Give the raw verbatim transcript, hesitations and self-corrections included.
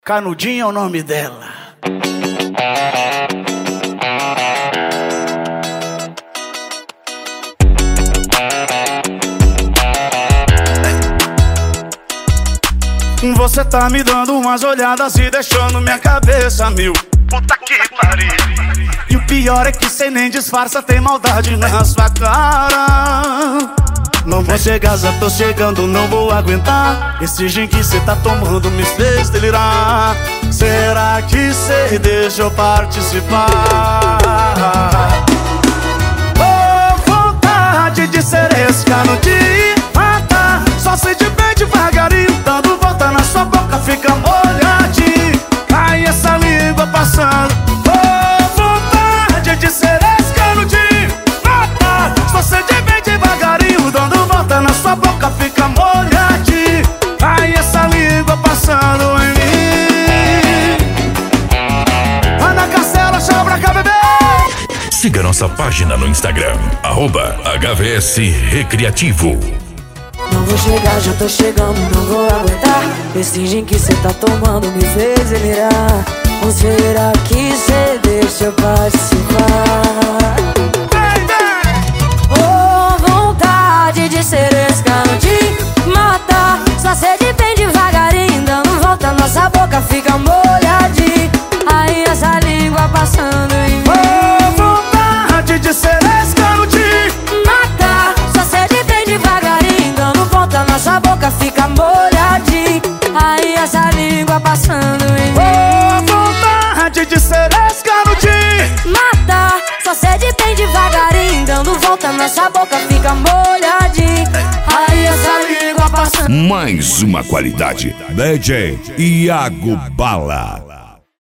Canudinho é o nome dela. Você tá me dando umas olhadas e deixando minha cabeça mil. Puta que pariu. E o pior é que cê nem disfarça, tem maldade na sua cara. Não vou chegar, já tô chegando, não vou aguentar. Esse gin que cê tá tomando me fez delirar. Será que cê deixa eu participar? Oh, vontade de ser esse canudinho, mata. Só sei de bem devagarinho, dando volta na sua boca, fica molhadinho. Ai, essa língua passando. Oh, vontade de ser esse canudinho, mata. Só sei de bem devagarinho, dando volta na sua boca, fica molhadinho. Ai, essa língua passando em mim. Ana Castela, chama pra cá, bebê. Siga nossa página no Instagram, arroba H V S Recreativo. Não vou chegar, já tô chegando, não vou aguentar. Esse gin que cê tá tomando me fez delirar. Ou será que cê deixa eu participar? Oh, vontade de ser esse canudinho, mata. Só sede bem devagarinho, dando volta, nossa boca fica molhadinha. Aí essa língua passando em mim. Oh, vontade de ser esse canudinho, mata. Só sede bem devagarinho, dando volta, nossa boca fica molhadinha. Aí essa língua passando em mim. oh, vontade de ser esse canudinho, mata. Só sede bem devagarinho, dando volta, nossa boca fica molhadinha. Aí essa língua passando. Mais uma qualidade. D J Iago Bala.